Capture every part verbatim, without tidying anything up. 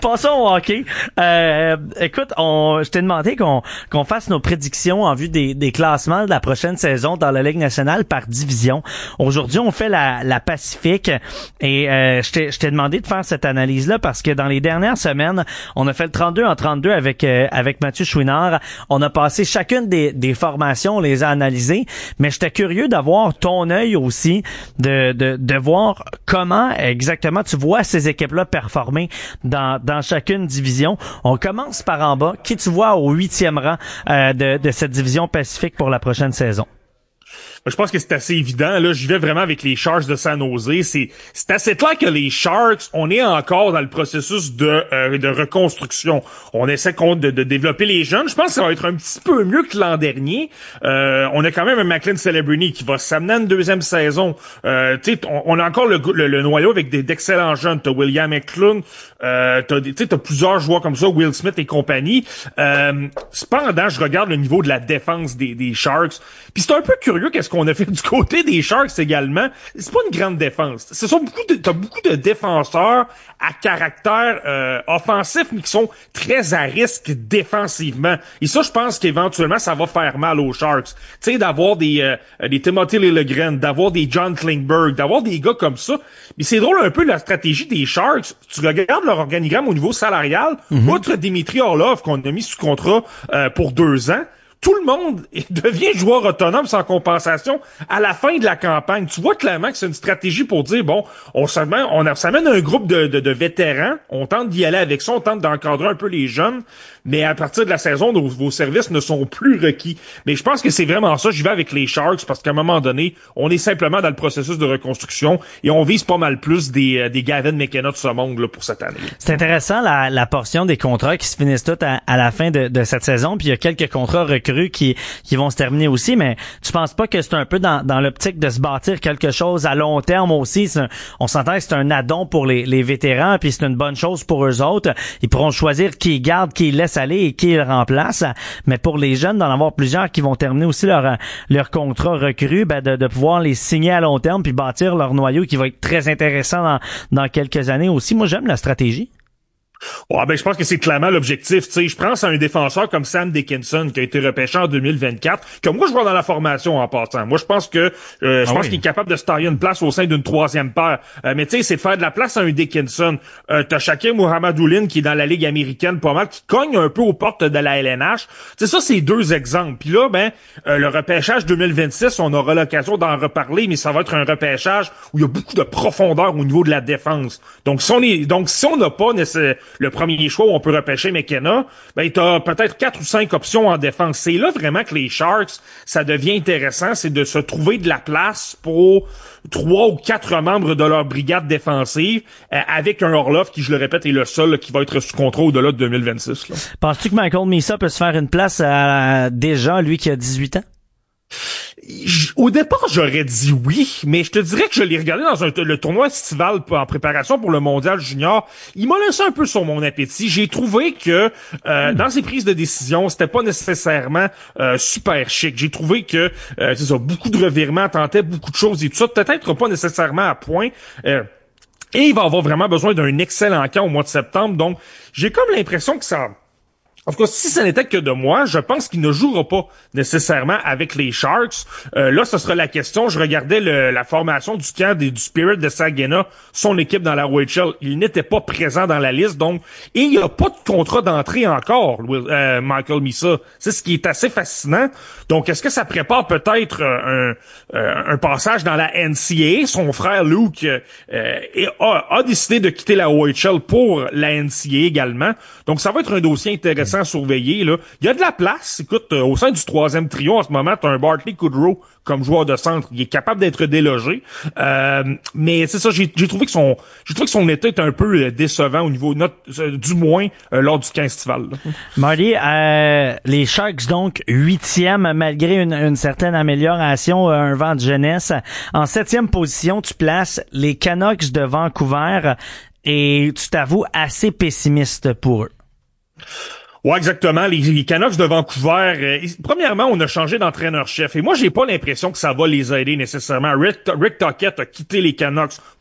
Passons au hockey. Euh, écoute, on, je t'ai demandé qu'on, qu'on fasse nos prédictions en vue des, des classements de la prochaine saison dans la Ligue nationale par division. Aujourd'hui, on fait la, la Pacifique et euh, je t'ai, je t'ai demandé de faire cette analyse-là parce que dans les dernières semaines, on a fait le trente-deux en trente-deux avec euh, avec Mathieu Chouinard. On a passé chacune des, des formations, on les a analysées, mais j'étais curieux d'avoir ton œil aussi, de, de, de voir comment exactement tu vois ces équipes-là performer dans dans chacune division. On commence par en bas. Qui tu vois au huitième rang euh, de, de cette division Pacifique pour la prochaine saison? Je pense que c'est assez évident. Là, j'y vais vraiment avec les Sharks de San Jose. C'est, c'est assez clair que les Sharks, on est encore dans le processus de, euh, de reconstruction. On essaie de, de développer les jeunes. Je pense que ça va être un petit peu mieux que l'an dernier. Euh, on a quand même un Macklin Celebrini qui va s'amener à une deuxième saison. Euh, tu sais, on, on a encore le, le, le noyau avec des, d'excellents jeunes. T'as William Eklund, euh, t'as, tu sais, t'as plusieurs joueurs comme ça, Will Smith et compagnie. Euh, cependant, je regarde le niveau de la défense des, des Sharks. Puis c'est un peu curieux qu'est-ce qu'on a fait du côté des Sharks également. C'est pas une grande défense. Ce sont beaucoup de, t'as beaucoup de défenseurs à caractère euh, offensif, mais qui sont très à risque défensivement. Et ça, je pense qu'éventuellement, ça va faire mal aux Sharks. Tu sais, d'avoir des euh, des Timothy Liljegren, d'avoir des John Klingberg, d'avoir des gars comme ça. Mais c'est drôle un peu la stratégie des Sharks. Tu regardes leur organigramme au niveau salarial, mm-hmm. outre Dimitri Orlov qu'on a mis sous contrat euh, pour deux ans. Tout le monde devient joueur autonome sans compensation à la fin de la campagne. Tu vois clairement que c'est une stratégie pour dire, bon, on s'amène, on s'amène un groupe de, de, de vétérans, on tente d'y aller avec ça, on tente d'encadrer un peu les jeunes, mais à partir de la saison, nos, vos services ne sont plus requis. Mais je pense que c'est vraiment ça. J'y vais avec les Sharks parce qu'à un moment donné, on est simplement dans le processus de reconstruction et on vise pas mal plus des, des Gavin McKenna de ce monde là pour cette année. C'est intéressant la, la portion des contrats qui se finissent tous à, à la fin de, de cette saison, puis il y a quelques contrats recrues qui qui vont se terminer aussi, mais tu penses pas que c'est un peu dans dans l'optique de se bâtir quelque chose à long terme aussi? C'est un, on s'entend que c'est un addon pour les les vétérans, puis c'est une bonne chose pour eux autres. Ils pourront choisir qui ils gardent, qui ils laissent aller et qui ils remplacent. Mais pour les jeunes, d'en avoir plusieurs qui vont terminer aussi leur leur contrat recru, ben de, de pouvoir les signer à long terme puis bâtir leur noyau qui va être très intéressant dans dans quelques années aussi. Moi, j'aime la stratégie. Ouais, ben je pense que c'est clairement l'objectif. Tu sais, je pense à un défenseur comme Sam Dickinson qui a été repêché en deux mille vingt-quatre, que moi je vois dans la formation en passant. Moi je pense que euh, je ah pense oui. qu'il est capable de se tailler une place au sein d'une troisième paire. Euh, mais tu sais, c'est de faire de la place à un Dickinson. Euh, t'as Shakir Muhammadouline qui est dans la Ligue américaine pas mal, qui cogne un peu aux portes de la L N H. Tu sais, ça c'est deux exemples. Puis là, ben euh, le repêchage deux mille vingt-six, on aura l'occasion d'en reparler, mais ça va être un repêchage où il y a beaucoup de profondeur au niveau de la défense. Donc si on est, donc si on n'a pas nécessairement le premier choix où on peut repêcher McKenna, ben t'as peut-être quatre ou cinq options en défense. C'est là vraiment que les Sharks, ça devient intéressant, c'est de se trouver de la place pour trois ou quatre membres de leur brigade défensive, euh, avec un Orlov qui, je le répète, est le seul là, qui va être sous contrôle au-delà de deux mille vingt-six. Là. Penses-tu que Michael Misa peut se faire une place à, déjà, lui qui a dix-huit ans? Au départ, j'aurais dit oui, mais je te dirais que je l'ai regardé dans un, le tournoi estival en préparation pour le mondial junior. Il m'a laissé un peu sur mon appétit. J'ai trouvé que euh, mmh. dans ses prises de décision, c'était pas nécessairement euh, super chic. J'ai trouvé que euh, c'est ça, beaucoup de revirements, tentait beaucoup de choses et tout ça. Peut-être pas nécessairement à point. Euh, et il va avoir vraiment besoin d'un excellent camp au mois de septembre. Donc, j'ai comme l'impression que ça... En tout cas, si ce n'était que de moi, je pense qu'il ne jouera pas nécessairement avec les Sharks. Euh, là, ce sera la question. Je regardais le, la formation du camp des, du Spirit de Saginaw, son équipe dans la O H L. Il n'était pas présent dans la liste, donc et il n'y a pas de contrat d'entrée encore, euh, Michael Misa. C'est ce qui est assez fascinant. Donc, est-ce que ça prépare peut-être un, un, un passage dans la N C A A? Son frère Luke euh, a, a décidé de quitter la O H L pour la N C A A également. Donc, ça va être un dossier intéressant à surveiller, là. Il y a de la place. Écoute, euh, au sein du troisième trio, en ce moment, t'as un Bartley Kudrow comme joueur de centre. Il est capable d'être délogé. Euh, mais c'est ça, j'ai, j'ai trouvé que son, j'ai trouvé que son état est un peu décevant au niveau, notre, euh, du moins, euh, lors du camp estival, là. Marty, euh, les Sharks, donc, huitième, malgré une, une certaine amélioration, euh, un vent de jeunesse. En septième position, tu places les Canucks de Vancouver et tu t'avoues assez pessimiste pour eux. Ouais, exactement. Les, les Canucks de Vancouver, euh, premièrement, on a changé d'entraîneur-chef. Et moi, j'ai pas l'impression que ça va les aider nécessairement. Rick, Rick Tocchet a quitté les Canucks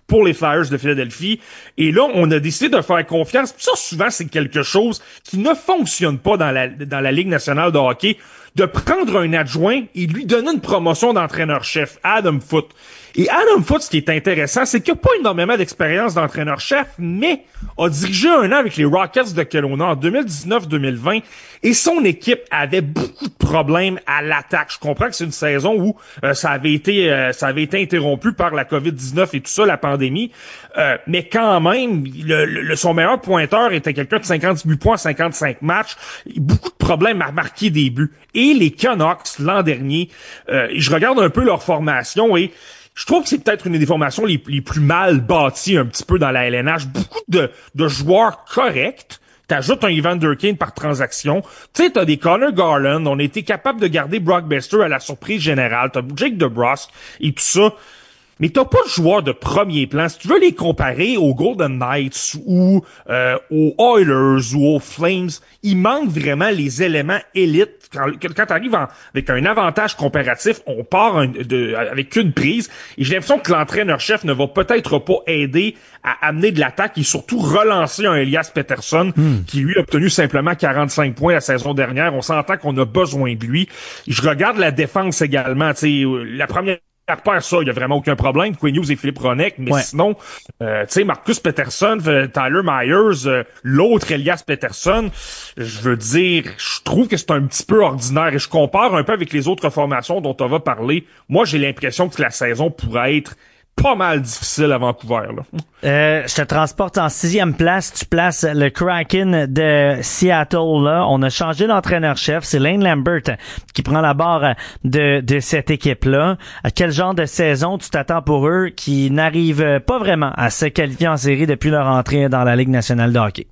pour les Flyers de Philadelphie. Et là, on a décidé de faire confiance. Ça, souvent, c'est quelque chose qui ne fonctionne pas dans la, dans la Ligue nationale de hockey, de prendre un adjoint et lui donner une promotion d'entraîneur-chef, Adam Foote. Et Adam Foote, ce qui est intéressant, c'est qu'il n'a pas énormément d'expérience d'entraîneur-chef, mais a dirigé un an avec les Rockets de Kelowna en deux mille dix-neuf deux mille vingt, et son équipe avait beaucoup de problèmes à l'attaque. Je comprends que c'est une saison où euh, ça avait été euh, ça avait été interrompu par la covid dix-neuf et tout ça, la pandémie, euh, mais quand même, le, le, son meilleur pointeur était quelqu'un de cinquante-huit points, cinquante-cinq matchs, beaucoup de problèmes à marquer des buts. Et les Canucks, l'an dernier, euh, je regarde un peu leur formation et je trouve que c'est peut-être une des formations les, les plus mal bâties un petit peu dans la L N H. Beaucoup de, de joueurs corrects. T'ajoutes un Evander Kane par transaction. Tu sais, t'as des Connor Garland. On a été capable de garder Brock Besser à la surprise générale. T'as Jake DeBrusk et tout ça. Mais t'as pas de joueurs de premier plan. Si tu veux les comparer aux Golden Knights ou euh, aux Oilers ou aux Flames, il manque vraiment les éléments élites. Quand, quand t'arrives en, avec un avantage comparatif, on part un, de, avec une prise. Et j'ai l'impression que l'entraîneur-chef ne va peut-être pas aider à amener de l'attaque et surtout relancer un Elias Pettersson hmm. qui lui a obtenu simplement quarante-cinq points la saison dernière. On s'entend qu'on a besoin de lui. Je regarde la défense également. Tu sais, la première part, ça, il y a vraiment aucun problème. Quinn Hughes et Philippe Hronek, mais ouais. sinon, euh, tu sais, Marcus Pettersson, Tyler Myers, euh, l'autre Elias Pettersson, je veux dire, je trouve que c'est un petit peu ordinaire et je compare un peu avec les autres formations dont on va parler. Moi, j'ai l'impression que la saison pourrait être pas mal difficile à Vancouver, là. Euh, je te transporte en sixième place. Tu places le Kraken de Seattle, là. On a changé d'entraîneur-chef. C'est Lane Lambert qui prend la barre de, de cette équipe-là. À quel genre de saison tu t'attends pour eux qui n'arrivent pas vraiment à se qualifier en série depuis leur entrée dans la Ligue nationale de hockey?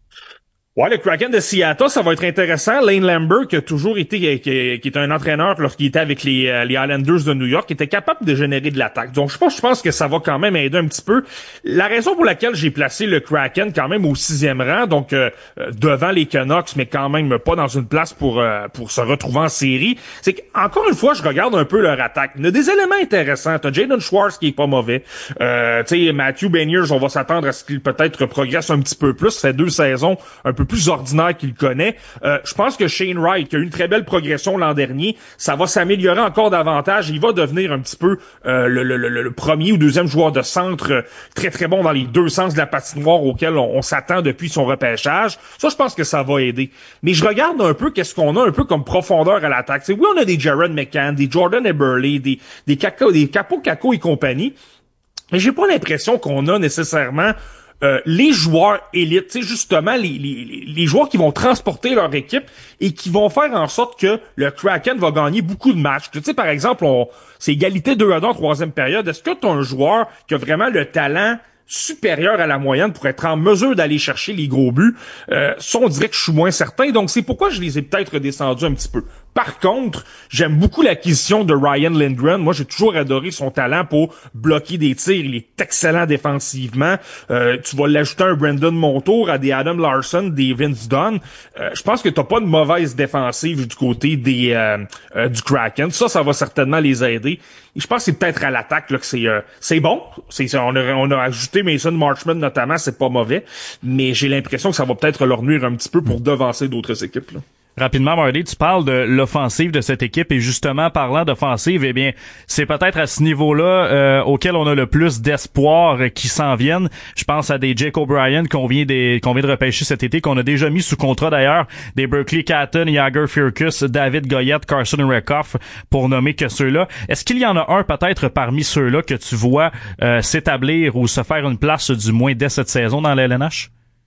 Ouais, le Kraken de Seattle, ça va être intéressant. Lane Lambert, qui a toujours été, qui, qui est un entraîneur lorsqu'il était avec les, les Islanders de New York, qui était capable de générer de l'attaque. Donc, je pense, je pense que ça va quand même aider un petit peu. La raison pour laquelle j'ai placé le Kraken quand même au sixième rang, donc euh, devant les Canucks, mais quand même pas dans une place pour euh, pour se retrouver en série, c'est qu'encore une fois, je regarde un peu leur attaque. Il y a des éléments intéressants. T'as Jaden Schwartz qui est pas mauvais. Euh, tu sais, Matthew Beniers, on va s'attendre à ce qu'il peut-être progresse un petit peu plus. Ça fait deux saisons un peu plus ordinaire qu'il connaît. Euh, je pense que Shane Wright, qui a eu une très belle progression l'an dernier, ça va s'améliorer encore davantage. Il va devenir un petit peu euh, le, le, le, le premier ou deuxième joueur de centre euh, très très bon dans les deux sens de la patinoire auquel on, on s'attend depuis son repêchage. Ça, je pense que ça va aider. Mais je regarde un peu qu'est-ce qu'on a un peu comme profondeur à l'attaque. C'est oui, on a des Jared McCann, des Jordan Eberle, des des Caco, des Capo Caco et compagnie. Mais j'ai pas l'impression qu'on a nécessairement Euh, les joueurs élites, tu sais, justement, les, les, les joueurs qui vont transporter leur équipe et qui vont faire en sorte que le Kraken va gagner beaucoup de matchs. Tu sais, par exemple, on, c'est égalité deux à deux en troisième période. Est-ce que tu as un joueur qui a vraiment le talent supérieur à la moyenne pour être en mesure d'aller chercher les gros buts? Euh, ça, on dirait que je suis moins certain. Donc, c'est pourquoi je les ai peut-être redescendus un petit peu. Par contre, j'aime beaucoup l'acquisition de Ryan Lindgren. Moi, j'ai toujours adoré son talent pour bloquer des tirs. Il est excellent défensivement. Euh, tu vas l'ajouter à un Brandon Montour, à des Adam Larson, des Vince Dunn. Euh, je pense que t'as pas de mauvaise défensive du côté des euh, euh, du Kraken. Ça, ça va certainement les aider. Et je pense que c'est peut-être à l'attaque là que c'est euh, c'est bon. C'est on a on a ajouté Mason Marchment notamment, c'est pas mauvais. Mais j'ai l'impression que ça va peut-être leur nuire un petit peu pour devancer d'autres équipes là. Rapidement, Marley, tu parles de l'offensive de cette équipe et justement, parlant d'offensive, eh bien, c'est peut-être à ce niveau-là euh, auquel on a le plus d'espoir euh, qui s'en viennent. Je pense à des Jake O'Brien qu'on vient, des, qu'on vient de repêcher cet été, qu'on a déjà mis sous contrat d'ailleurs, des Berkeley Catton, Jagger Firkus, David Goyette, Carson Rekoff, pour nommer que ceux-là. Est-ce qu'il y en a un peut-être parmi ceux-là que tu vois euh, s'établir ou se faire une place du moins dès cette saison dans la L N H?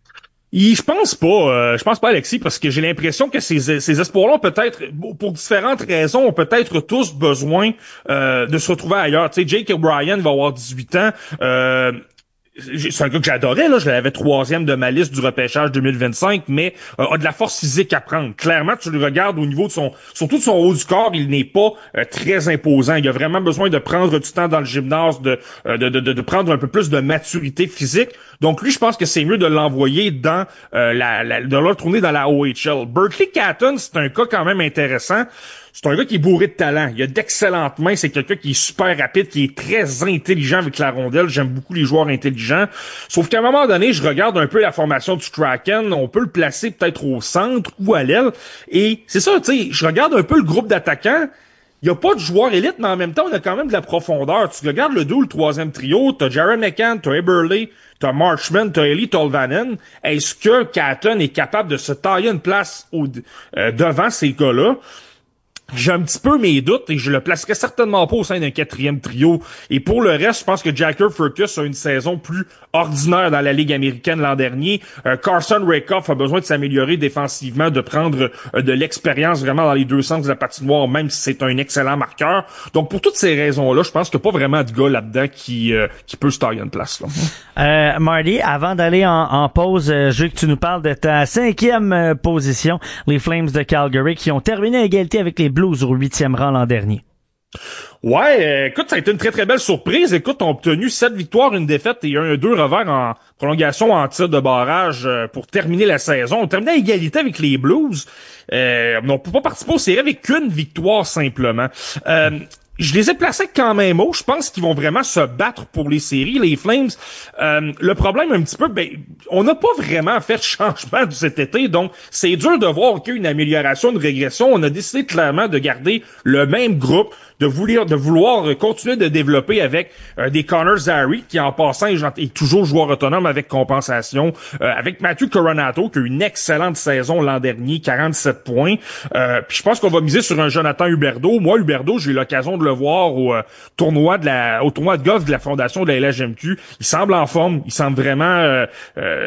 Je pense pas, euh, je pense pas Alexis, parce que j'ai l'impression que ces, ces espoirs-là, peut-être, pour différentes raisons, ont peut-être tous besoin euh, de se retrouver ailleurs. Tu sais, Jake O'Brien va avoir dix-huit ans. Euh, c'est un gars que j'adorais, là, je l'avais troisième de ma liste du repêchage deux mille vingt-cinq, mais euh, a de la force physique à prendre. Clairement, tu le regardes au niveau de son, surtout de son haut du corps, il n'est pas euh, très imposant. Il a vraiment besoin de prendre du temps dans le gymnase, de, euh, de, de, de prendre un peu plus de maturité physique. Donc lui, je pense que c'est mieux de l'envoyer dans euh, la, la, de le retourner dans la O H L. Berkeley Catton, c'est un cas quand même intéressant. c'est un gars qui est bourré de talent. Il a d'excellentes mains. C'est quelqu'un qui est super rapide, qui est très intelligent avec la rondelle. J'aime beaucoup les joueurs intelligents. Sauf qu'à un moment donné, je regarde un peu la formation du Kraken. On peut le placer peut-être au centre ou à l'aile. Et c'est ça, tu sais, je regarde un peu le groupe d'attaquants. Il y a pas de joueurs élites, mais en même temps, on a quand même de la profondeur. Tu regardes le deux ou le troisième trio, t'as Jared McCann, t'as Eberle, t'as Marchman, t'as Eli Tolvanen. Est-ce que Catton est capable de se tailler une place au, euh, devant ces gars-là? J'ai un petit peu mes doutes et je le placerai certainement pas au sein d'un quatrième trio. Et pour le reste, je pense que Jacker Furcus a une saison plus ordinaire dans la Ligue américaine l'an dernier. Euh, Carson Rakoff a besoin de s'améliorer défensivement, de prendre euh, de l'expérience vraiment dans les deux sens de la patinoire, même si c'est un excellent marqueur. Donc pour toutes ces raisons-là, je pense qu'il n'y a pas vraiment de gars là-dedans qui euh, qui peut se tailler une place. Là. Euh, Marty, avant d'aller en, en pause, euh, je veux que tu nous parles de ta cinquième euh, position, les Flames de Calgary, qui ont terminé à égalité avec les Blues au huitième rang l'an dernier. Ouais, euh, écoute, ça a été une très très belle surprise. Écoute, on a obtenu sept victoires, une défaite et un deux revers en prolongation en tir de barrage euh, pour terminer la saison. On terminait à égalité avec les Blues. Euh, on ne peut pas participer aux séries avec une victoire simplement. Euh, Je les ai placés quand même haut. Je pense qu'ils vont vraiment se battre pour les séries, les Flames. Euh, le problème un petit peu, ben, on n'a pas vraiment fait de changement de cet été, donc c'est dur de voir qu'il y a une amélioration, une régression. On a décidé clairement de garder le même groupe, de vouloir, de vouloir continuer de développer avec euh, des Connor Zary, qui en passant est, est toujours joueur autonome avec compensation, euh, avec Matthew Coronato, qui a eu une excellente saison l'an dernier, quarante-sept points. Euh, puis je pense qu'on va miser sur un Jonathan Huberdeau. Moi, Huberdeau, j'ai eu l'occasion de le voir au euh, tournoi de la au tournoi de golf de la fondation de la L H M Q. Il semble en forme, il semble vraiment euh, euh,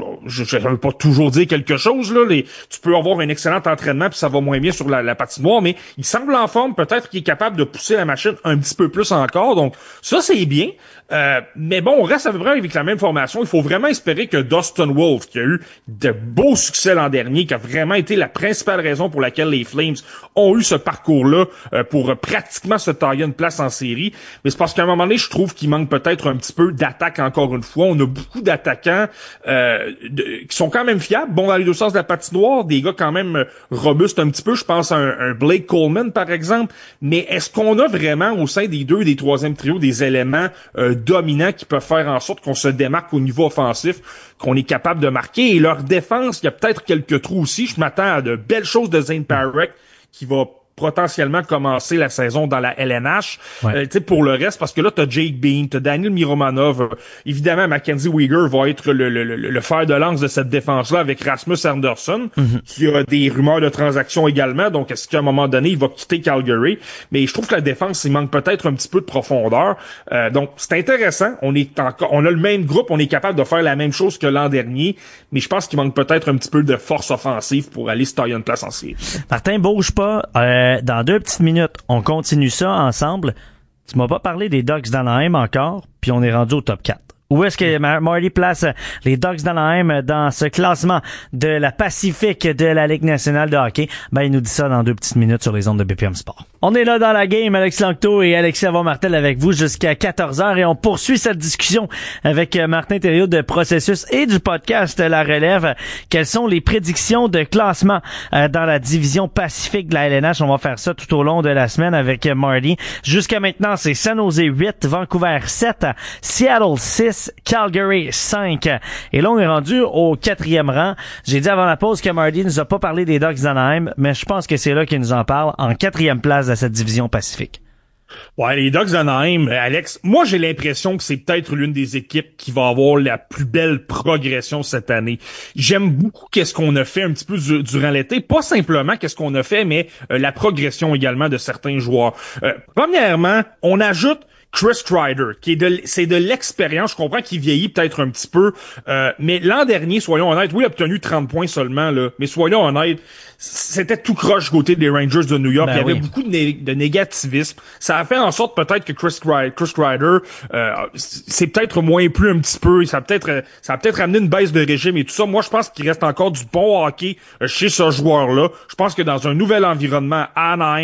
je ne veux pas toujours dire quelque chose là, les, tu peux avoir un excellent entraînement puis ça va moins bien sur la, la patinoire, mais il semble en forme, peut-être qu'il est capable de pousser la machine un petit peu plus encore. Donc ça c'est bien. Euh, mais bon, on reste à peu près avec la même formation. Il faut vraiment espérer que Dustin Wolf, qui a eu de beaux succès l'an dernier, qui a vraiment été la principale raison pour laquelle les Flames ont eu ce parcours-là euh, pour pratiquement se tailler une place en série. Mais c'est parce qu'à un moment donné, je trouve qu'il manque peut-être un petit peu d'attaque encore une fois. On a beaucoup d'attaquants euh, de, qui sont quand même fiables, bon dans les deux sens de la patinoire, des gars quand même robustes un petit peu. Je pense à un, un Blake Coleman, par exemple. Mais est-ce qu'on a vraiment au sein des deux et des troisième trios des éléments euh, dominants qui peuvent faire en sorte qu'on se démarque au niveau offensif, qu'on est capable de marquer? Et leur défense, il y a peut-être quelques trous aussi. Je m'attends à de belles choses de Zane Parek qui va potentiellement commencer la saison dans la L N H. Ouais. Euh, tu sais, pour le reste, parce que là, t'as Jake Bean, t'as Daniel Miromanov, euh, évidemment, Mackenzie Weegar va être le, le, le, le fer de lance de cette défense-là avec Rasmus Andersson, mm-hmm. qui a des rumeurs de transactions également, donc est-ce qu'à un moment donné, il va quitter Calgary? Mais je trouve que la défense, il manque peut-être un petit peu de profondeur. Euh, donc, c'est intéressant. On est encore, on a le même groupe, on est capable de faire la même chose que l'an dernier, mais je pense qu'il manque peut-être un petit peu de force offensive pour aller se tailler une place en série. Martin, bouge pas. Euh... Dans deux petites minutes, on continue ça ensemble. Tu m'as pas parlé des Ducks d'Anaheim encore, puis on est rendu au top quatre. Où est-ce que Marty place les Ducks d'Anaheim dans ce classement de la Pacifique de la Ligue nationale de hockey? Ben, il nous dit ça dans deux petites minutes sur les ondes de B P M Sport. On est là dans la game, Alex Lanctot et Alexis Avon-Martel avec vous jusqu'à quatorze heures et on poursuit cette discussion avec Martin Thériault de Processus et du podcast La Relève. Quelles sont les prédictions de classement euh, dans la division Pacifique de la L N H? On va faire ça tout au long de la semaine avec Marty. Jusqu'à maintenant, c'est San Jose huit, Vancouver sept, Seattle six, Calgary cinq. Et là, on est rendu au quatrième rang. J'ai dit avant la pause que Marty nous a pas parlé des Ducks d'Anaheim, mais je pense que c'est là qu'il nous en parle, en quatrième place de cette division Pacifique. Ouais, les Ducks d'Anaheim, Alex, moi j'ai l'impression que c'est peut-être l'une des équipes qui va avoir la plus belle progression cette année. J'aime beaucoup qu'est-ce qu'on a fait un petit peu du, durant l'été, pas simplement qu'est-ce qu'on a fait, mais euh, la progression également de certains joueurs. Euh, premièrement, on ajoute Chris Kreider, qui est de, c'est de l'expérience. Je comprends qu'il vieillit peut-être un petit peu, euh, mais l'an dernier, soyons honnêtes, oui, il a obtenu trente points seulement, là, mais soyons honnêtes, c'était tout croche côté des Rangers de New York. Ben il y avait oui. beaucoup de, né- de négativisme. Ça a fait en sorte peut-être que Chris, Kreider, Chris Kreider, euh, c'est peut-être moins plus un petit peu. Ça a peut-être, ça a peut-être amené une baisse de régime et tout ça. Moi, je pense qu'il reste encore du bon hockey chez ce joueur-là. Je pense que dans un nouvel environnement à Anaheim,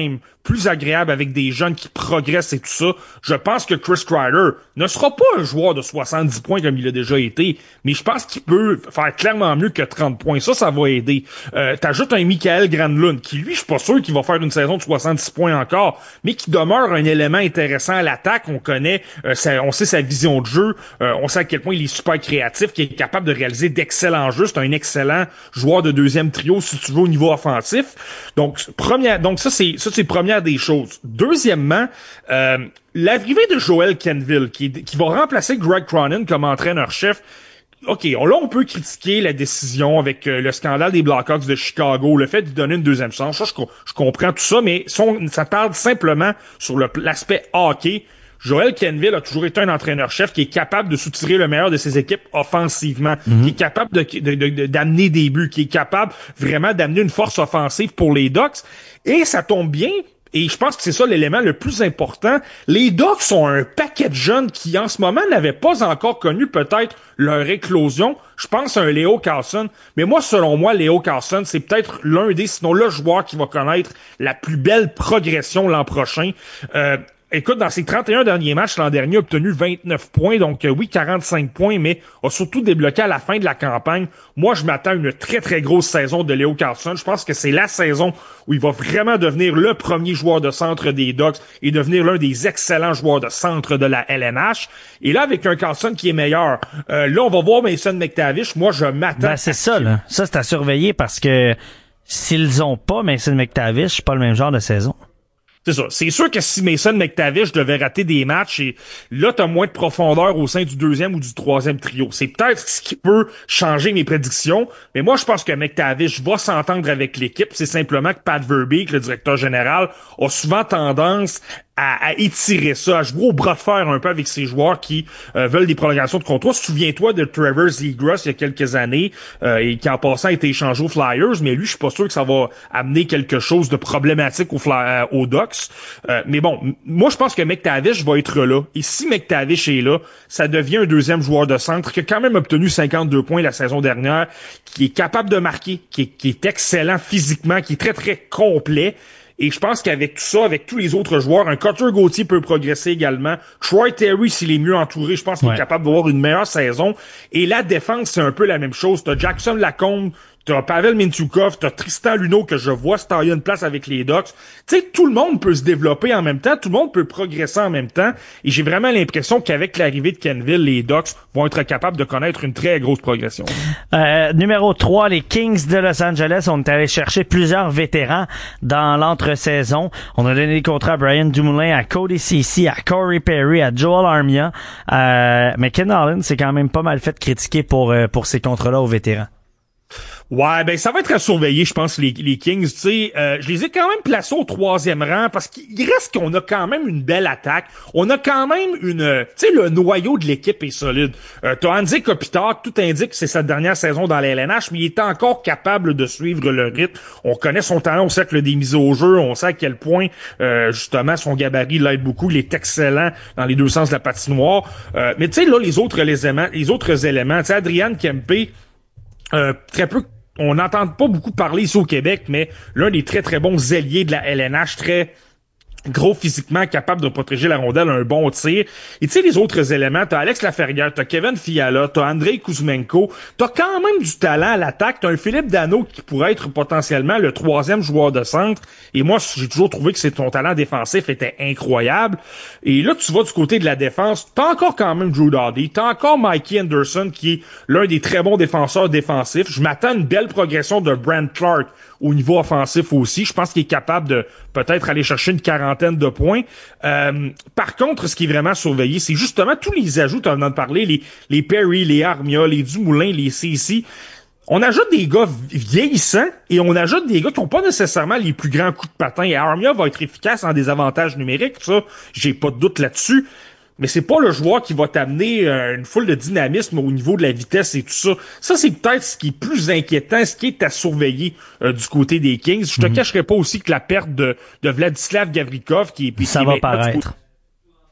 plus agréable avec des jeunes qui progressent et tout ça. Je pense que Chris Kreider ne sera pas un joueur de soixante-dix points comme il a déjà été, mais je pense qu'il peut faire clairement mieux que trente points. Ça, ça va aider. Euh, t'ajoutes un Michael Granlund, qui lui, je suis pas sûr qu'il va faire une saison de soixante-dix points encore, mais qui demeure un élément intéressant à l'attaque. On connaît, euh, sa, on sait sa vision de jeu, euh, on sait à quel point il est super créatif, qu'il est capable de réaliser d'excellents jeux. C'est un excellent joueur de deuxième trio, si tu veux, au niveau offensif. Donc, première, donc ça, c'est, ça, c'est première des choses. Deuxièmement, euh, l'arrivée de Joel Kenville, qui, qui va remplacer Greg Cronin comme entraîneur-chef. OK, on, là, on peut critiquer la décision avec euh, le scandale des Blackhawks de Chicago, le fait de donner une deuxième chance. Ça, je, je comprends tout ça, mais son, ça parle simplement sur le, l'aspect hockey. Joel Kenville a toujours été un entraîneur-chef qui est capable de soutirer le meilleur de ses équipes offensivement, mm-hmm. qui est capable de, de, de, de, d'amener des buts, qui est capable vraiment d'amener une force offensive pour les Ducks. Et ça tombe bien. Et je pense que c'est ça l'élément le plus important. Les Ducks sont un paquet de jeunes qui, en ce moment, n'avaient pas encore connu peut-être leur éclosion. Je pense à un Leo Carlson. Mais moi, selon moi, Leo Carlson, c'est peut-être l'un des, sinon le joueur qui va connaître la plus belle progression l'an prochain. Euh, Écoute, dans ses trente et un derniers matchs, l'an dernier, a obtenu vingt-neuf points, donc euh, oui, quarante-cinq points, mais a surtout débloqué à la fin de la campagne. Moi, je m'attends à une très, très grosse saison de Leo Carlson. Je pense que c'est la saison où il va vraiment devenir le premier joueur de centre des Ducks et devenir l'un des excellents joueurs de centre de la L N H. Et là, avec un Carlson qui est meilleur, euh, là, on va voir Mason McTavish. Moi, je m'attends... Ben, c'est ça, là. Ça, c'est à surveiller parce que s'ils ont pas Mason McTavish, c'est pas le même genre de saison. C'est ça. C'est sûr que si Mason McTavish devait rater des matchs, et là, t'as moins de profondeur au sein du deuxième ou du troisième trio. C'est peut-être ce qui peut changer mes prédictions, mais moi, je pense que McTavish va s'entendre avec l'équipe. C'est simplement que Pat Verbeek, le directeur général, a souvent tendance à, à étirer ça, à jouer au bras de fer un peu avec ces joueurs qui euh, veulent des prolongations de contrat. Souviens-toi de Trevor Zegras il y a quelques années, euh, et qui en passant a été échangé aux Flyers, mais lui, je suis pas sûr que ça va amener quelque chose de problématique aux, Fly- euh, aux Ducks. Euh, mais bon, m- moi, je pense que McTavish va être là. Et si McTavish est là, ça devient un deuxième joueur de centre qui a quand même obtenu cinquante-deux points la saison dernière, qui est capable de marquer, qui est, qui est excellent physiquement, qui est très, très complet. Et je pense qu'avec tout ça, avec tous les autres joueurs, un Cutter Gauthier peut progresser également. Troy Terry, s'il est mieux entouré, je pense qu'il ouais. est capable d'avoir une meilleure saison. Et la défense, c'est un peu la même chose. T'as Jackson Lacombe, t'as Pavel Mintyukov, t'as Tristan Luneau que je vois se tailler une place avec les Ducks. Tu sais, tout le monde peut se développer en même temps, tout le monde peut progresser en même temps. Et j'ai vraiment l'impression qu'avec l'arrivée de Kenville, les Ducks vont être capables de connaître une très grosse progression. Euh, numéro trois, les Kings de Los Angeles. On est allé chercher plusieurs vétérans dans l'entre-saison. On a donné des contrats à Brian Dumoulin, à Cody Ceci, à Corey Perry, à Joel Armia. Euh, mais Ken Holland s'est quand même pas mal fait critiquer pour, euh, pour ces contrats-là aux vétérans. Ouais, ben ça va être à surveiller, je pense, les, les Kings. Tu sais, euh, je les ai quand même placés au troisième rang parce qu'il reste qu'on a quand même une belle attaque. On a quand même une... Tu sais, le noyau de l'équipe est solide. Euh, t'as Andy Kopitar, tout indique que c'est sa dernière saison dans la L N H, mais il est encore capable de suivre le rythme. On connaît son talent au cercle des mises au jeu. On sait à quel point, euh, justement, son gabarit l'aide beaucoup. Il est excellent dans les deux sens de la patinoire. Euh, mais tu sais, là, les autres éléments, les autres éléments, tu sais, Adrian Kempe, euh, très peu... On n'entend pas beaucoup parler ici au Québec, mais l'un des très très bons ailiers de la L N H, très gros physiquement, capable de protéger la rondelle, un bon tir. Et tu sais, les autres éléments, t'as Alex Laferrière, t'as Kevin Fiala, t'as Andrei Kuzmenko, t'as quand même du talent à l'attaque, t'as un Philippe Danault qui pourrait être potentiellement le troisième joueur de centre. Et moi, j'ai toujours trouvé que c'est ton talent défensif était incroyable. Et là, tu vas du côté de la défense, t'as encore quand même Drew Doughty, t'as encore Mikey Anderson qui est l'un des très bons défenseurs défensifs. Je m'attends à une belle progression de Brent Clark au niveau offensif aussi. Je pense qu'il est capable de peut-être aller chercher une quarantaine de points. Euh, par contre, ce qui est vraiment surveillé, c'est justement tous les ajouts, tu en as parlé, les, les Perry, les Armia, les Dumoulin, les Ceci. On ajoute des gars vieillissants et on ajoute des gars qui n'ont pas nécessairement les plus grands coups de patin. Et Armia va être efficace en désavantage numérique, ça, j'ai pas de doute là-dessus. Mais c'est pas le joueur qui va t'amener euh, une foule de dynamisme au niveau de la vitesse et tout ça. Ça, c'est peut-être ce qui est plus inquiétant, ce qui est à surveiller euh, du côté des Kings. Je te mm-hmm. cacherai pas aussi que la perte de, de Vladislav Gavrikov, qui est... Ça qui va est paraître.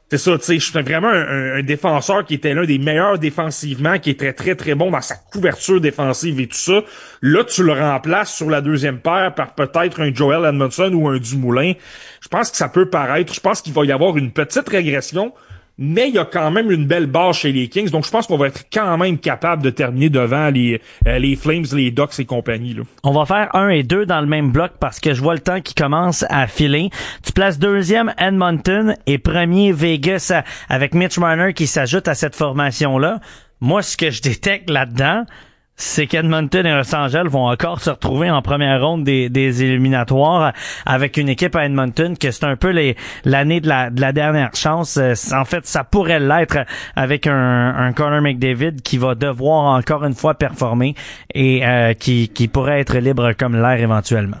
C'est ça, tu sais, je suis vraiment un, un défenseur qui était l'un des meilleurs défensivement, qui était très, très bon dans sa couverture défensive et tout ça. Là, tu le remplaces sur la deuxième paire par peut-être un Joel Edmondson ou un Dumoulin. Je pense que ça peut paraître. Je pense qu'il va y avoir une petite régression, mais il y a quand même une belle base chez les Kings. Donc, je pense qu'on va être quand même capable de terminer devant les, euh, les Flames, les Ducks et compagnie, là. On va faire un et deux dans le même bloc parce que je vois le temps qui commence à filer. Tu places deuxième Edmonton et premier Vegas avec Mitch Marner qui s'ajoute à cette formation-là. Moi, ce que je détecte là-dedans, c'est qu'Edmonton et Los Angeles vont encore se retrouver en première ronde des, des éliminatoires avec une équipe à Edmonton que c'est un peu les, l'année de la, de la dernière chance. En fait, ça pourrait l'être avec un, un Connor McDavid qui va devoir encore une fois performer et euh, qui, qui pourrait être libre comme l'air éventuellement.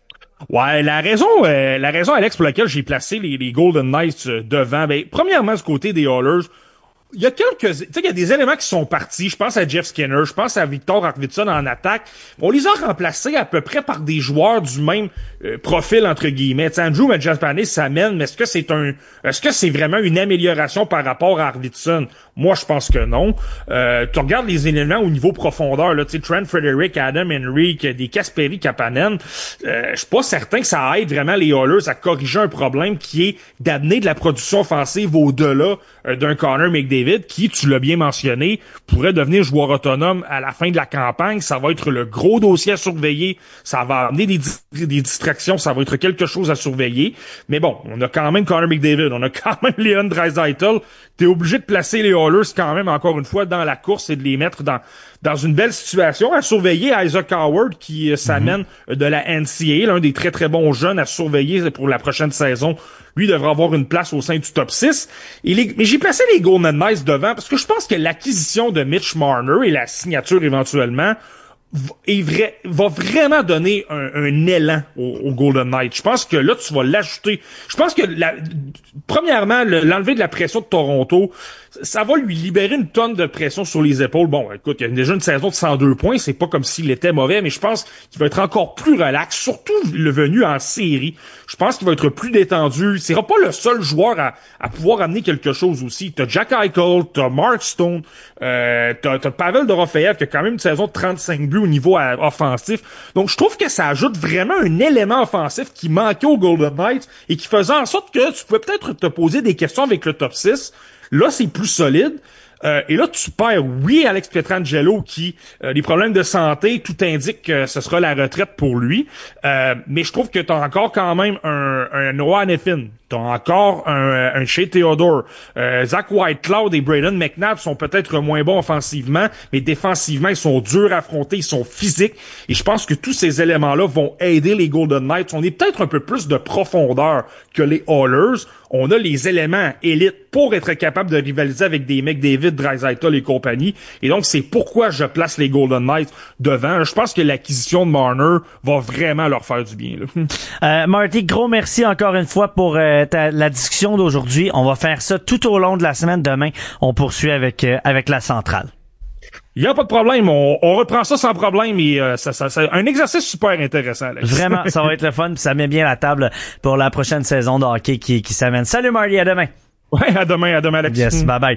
Ouais, la raison, euh, la raison, Alex, pour laquelle j'ai placé les, les Golden Knights devant, ben, premièrement, du côté des Oilers, il y a quelques, tu sais, il y a des éléments qui sont partis. Je pense à Jeff Skinner, je pense à Victor Arvidsson en attaque. On les a remplacés à peu près par des joueurs du même euh, profil entre guillemets. T'sais, Andrew Mangiapane s'amène, mais est-ce que c'est un, est-ce que c'est vraiment une amélioration par rapport à Arvidsson? Moi, je pense que non. Euh, tu regardes les éléments au niveau profondeur, là, tu sais, Trent Frederick, Adam Henrique, des Kasperi Kapanen. Euh, je suis pas certain que ça aide vraiment les Oilers à corriger un problème qui est d'amener de la production offensive au-delà euh, d'un Connor McDavid qui, tu l'as bien mentionné, pourrait devenir joueur autonome à la fin de la campagne. Ça va être le gros dossier à surveiller. Ça va amener des, di- des distractions. Ça va être quelque chose à surveiller. Mais bon, on a quand même Connor McDavid. On a quand même Leon Draisaitl. T'es obligé de placer les Oilers quand même, encore une fois, dans la course et de les mettre dans dans une belle situation. À surveiller Isaac Howard qui euh, s'amène mm-hmm. de la N C A A, l'un des très très bons jeunes à surveiller pour la prochaine saison. Lui devra avoir une place au sein du top six. Et les, mais j'ai placé les Golden Knights devant parce que je pense que l'acquisition de Mitch Marner et la signature éventuellement est vrai, va vraiment donner un, un élan au, au Golden Knights. Je pense que là, tu vas l'ajouter. Je pense que, la, premièrement, le, l'enlever de la pression de Toronto, ça va lui libérer une tonne de pression sur les épaules. Bon, écoute, il y a déjà une saison de cent deux points, c'est pas comme s'il était mauvais, mais je pense qu'il va être encore plus relax, surtout le venu en série. Je pense qu'il va être plus détendu. Il sera pas le seul joueur à, à pouvoir amener quelque chose aussi. T'as Jack Eichel, t'as Mark Stone, euh, t'as, t'as Pavel Dorofeyev qui a quand même une saison de trente-cinq buts au niveau à, offensif. Donc, je trouve que ça ajoute vraiment un élément offensif qui manquait aux Golden Knights et qui faisait en sorte que tu pouvais peut-être te poser des questions avec le top six. Là, c'est plus solide. Euh, et là, tu perds, oui, Alex Pietrangelo qui, euh, les problèmes de santé, tout indique que ce sera la retraite pour lui. Euh, mais je trouve que tu as encore quand même un, un Noah Neffin. Tu as encore un, un Shea Theodore. Euh, Zach Whitecloud et Braden McNabb sont peut-être moins bons offensivement, mais défensivement, ils sont durs à affronter, ils sont physiques. Et je pense que tous ces éléments-là vont aider les Golden Knights. On est peut-être un peu plus de profondeur que les Oilers. On a les éléments élites pour être capable de rivaliser avec des McDavid, Draisaitl et compagnie. Et donc, c'est pourquoi je place les Golden Knights devant. Je pense que l'acquisition de Marner va vraiment leur faire du bien, là. Euh, Marty, gros merci encore une fois pour euh, ta, la discussion d'aujourd'hui. On va faire ça tout au long de la semaine. Demain, on poursuit avec, euh, avec la centrale. Il y a pas de problème, on, on reprend ça sans problème et euh, ça, ça, c'est un exercice super intéressant, Alex. Vraiment, ça va être le fun, puis ça met bien la table pour la prochaine saison de hockey qui, qui s'amène. Salut Marty, à demain. Ouais, à demain, à demain, Alex. Yes, bye bye.